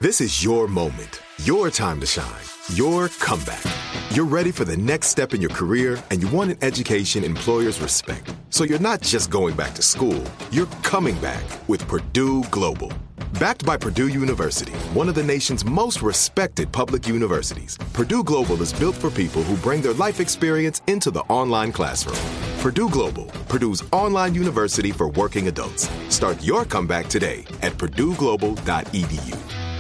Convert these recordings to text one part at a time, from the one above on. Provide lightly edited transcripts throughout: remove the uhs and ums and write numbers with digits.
This is your moment, your time to shine, your comeback. You're ready for the next step in your career, and you want an education employers respect. So you're not just going back to school, you're coming back with Purdue Global. Backed by Purdue University, one of the nation's most respected public universities, Purdue Global is built for people who bring their life experience into the online classroom. Purdue Global, Purdue's online university for working adults. Start your comeback today at purdueglobal.edu.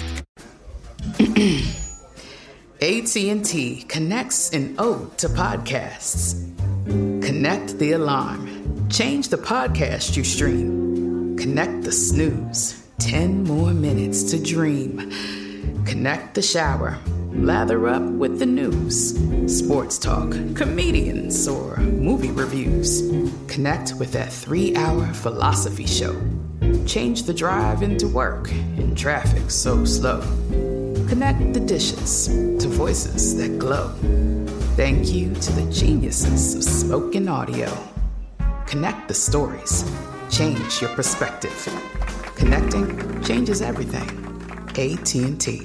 AT&T connects an ode to podcasts. Connect the alarm. Change the podcast you stream. Connect the snooze. 10 more minutes to dream. Connect the shower. Lather up with the news. Sports talk, comedians, or movie reviews. Connect with that 3-hour philosophy show. Change the drive into work in traffic so slow. Connect the dishes to voices that glow. Thank you to the geniuses of spoken audio. Connect the stories. Change your perspective. Connecting changes everything. AT&T.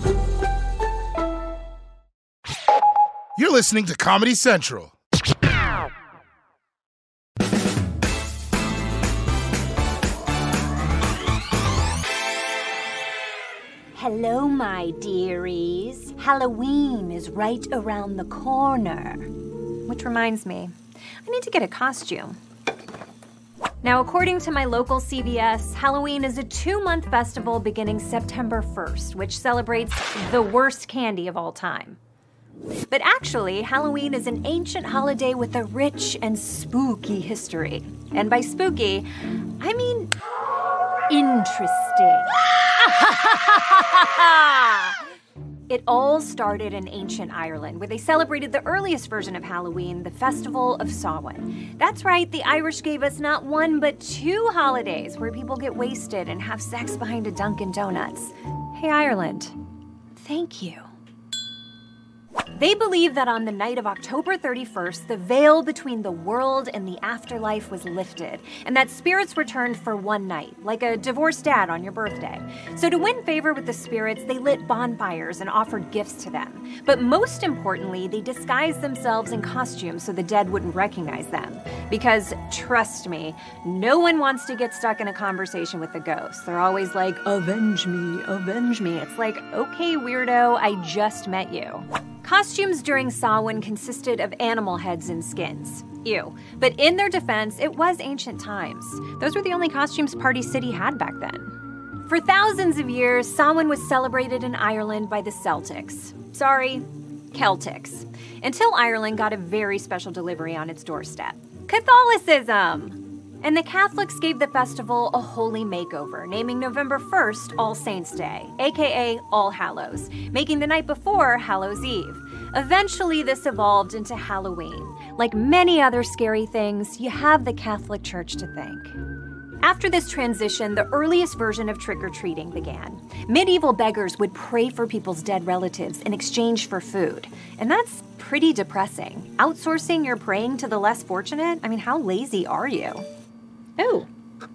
You're listening to Comedy Central. Hello, my dearies. Halloween is right around the corner. Which reminds me, I need to get a costume. Now, according to my local CVS, Halloween is a 2-month festival beginning September 1st, which celebrates the worst candy of all time. But actually, Halloween is an ancient holiday with a rich and spooky history. And by spooky, I mean interesting. It all started in ancient Ireland, where they celebrated the earliest version of Halloween, the Festival of Samhain. That's right, the Irish gave us not 1 but 2 holidays where people get wasted and have sex behind a Dunkin' Donuts. Hey, Ireland, thank you. They believe that on the night of October 31st, the veil between the world and the afterlife was lifted, and that spirits returned for one night, like a divorced dad on your birthday. So to win favor with the spirits, they lit bonfires and offered gifts to them. But most importantly, they disguised themselves in costumes so the dead wouldn't recognize them. Because, trust me, no one wants to get stuck in a conversation with the ghosts. They're always like, avenge me, avenge me. It's like, okay, weirdo, I just met you. Costumes during Samhain consisted of animal heads and skins. Ew. But in their defense, it was ancient times. Those were the only costumes Party City had back then. For thousands of years, Samhain was celebrated in Ireland by the Celtics. Sorry, Celtics. Until Ireland got a very special delivery on its doorstep. Catholicism! And the Catholics gave the festival a holy makeover, naming November 1st All Saints' Day, aka All Hallows, making the night before Hallows' Eve. Eventually, this evolved into Halloween. Like many other scary things, you have the Catholic Church to thank. After this transition, the earliest version of trick-or-treating began. Medieval beggars would pray for people's dead relatives in exchange for food. And that's pretty depressing. Outsourcing your praying to the less fortunate? I mean, how lazy are you? Oh,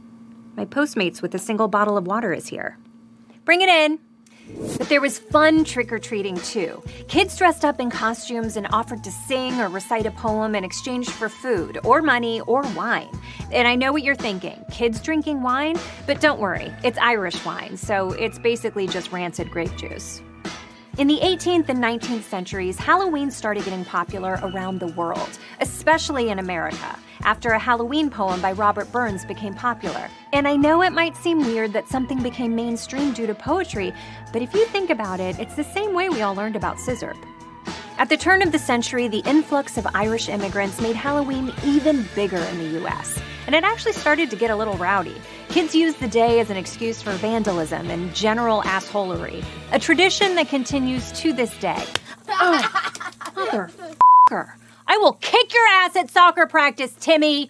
my Postmates with a single bottle of water is here. Bring it in. But there was fun trick-or-treating, too. Kids dressed up in costumes and offered to sing or recite a poem in exchange for food or money or wine. And I know what you're thinking, kids drinking wine? But don't worry, it's Irish wine, so it's basically just rancid grape juice. In the 18th and 19th centuries, Halloween started getting popular around the world, especially in America, after a Halloween poem by Robert Burns became popular. And I know it might seem weird that something became mainstream due to poetry, but if you think about it, it's the same way we all learned about scissor. At the turn of the century, the influx of Irish immigrants made Halloween even bigger in the U.S., and it actually started to get a little rowdy. Kids used the day as an excuse for vandalism and general assholery, a tradition that continues to this day. Oh, motherfucker. I will kick your ass at soccer practice, Timmy!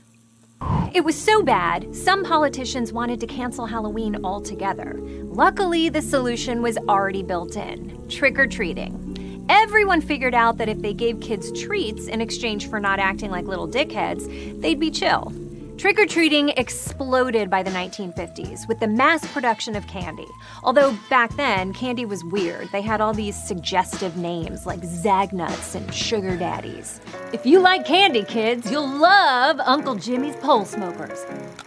It was so bad, some politicians wanted to cancel Halloween altogether. Luckily, the solution was already built in: trick-or-treating. Everyone figured out that if they gave kids treats in exchange for not acting like little dickheads, they'd be chill. Trick-or-treating exploded by the 1950s with the mass production of candy. Although back then, candy was weird. They had all these suggestive names like Zagnuts and Sugar Daddies. If you like candy, kids, you'll love Uncle Jimmy's Pole Smokers.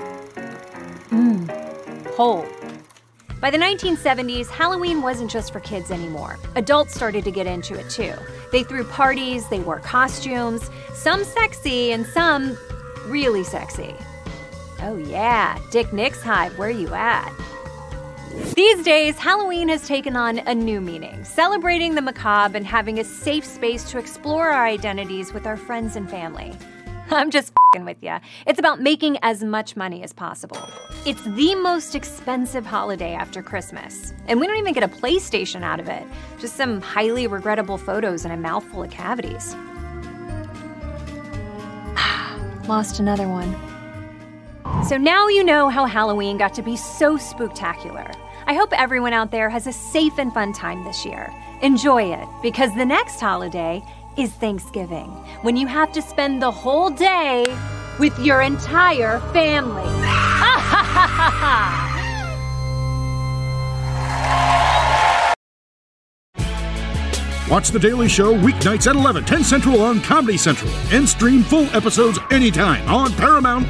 Pole. By the 1970s, Halloween wasn't just for kids anymore. Adults started to get into it too. They threw parties, they wore costumes, some sexy and some really sexy. Oh yeah, Dick Nick's Hive, where you at? These days, Halloween has taken on a new meaning, celebrating the macabre and having a safe space to explore our identities with our friends and family. I'm just f***ing with ya. It's about making as much money as possible. It's the most expensive holiday after Christmas. And we don't even get a PlayStation out of it. Just some highly regrettable photos and a mouthful of cavities. Lost another one. So now you know how Halloween got to be so spooktacular. I hope everyone out there has a safe and fun time this year. Enjoy it, because the next holiday is Thanksgiving, when you have to spend the whole day with your entire family. Watch The Daily Show weeknights at 11, 10 Central on Comedy Central, and stream full episodes anytime on Paramount+.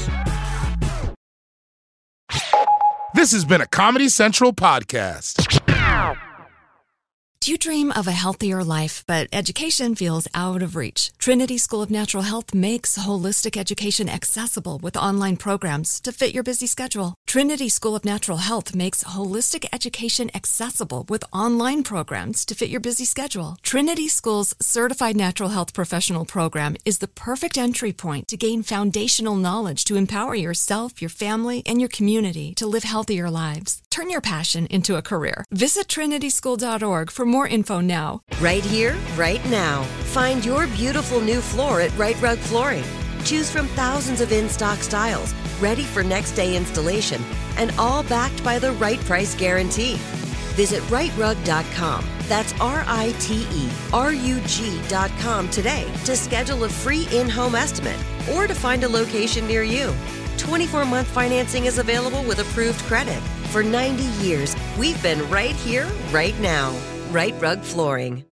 This has been a Comedy Central podcast. Do you dream of a healthier life, but education feels out of reach? Trinity School of Natural Health makes holistic education accessible with online programs to fit your busy schedule. Trinity School of Natural Health makes holistic education accessible with online programs to fit your busy schedule. Trinity School's Certified Natural Health Professional Program is the perfect entry point to gain foundational knowledge to empower yourself, your family, and your community to live healthier lives. Turn your passion into a career. Visit trinityschool.org for more info now. Right here, right now. Find your beautiful new floor at Right Rug Flooring. Choose from thousands of in-stock styles, ready for next day installation, and all backed by the right price guarantee. Visit rightrug.com. That's RITERUG.com today to schedule a free in-home estimate or to find a location near you. 24-month financing is available with approved credit. For 90 years, we've been right here, right now. Right Rug Flooring.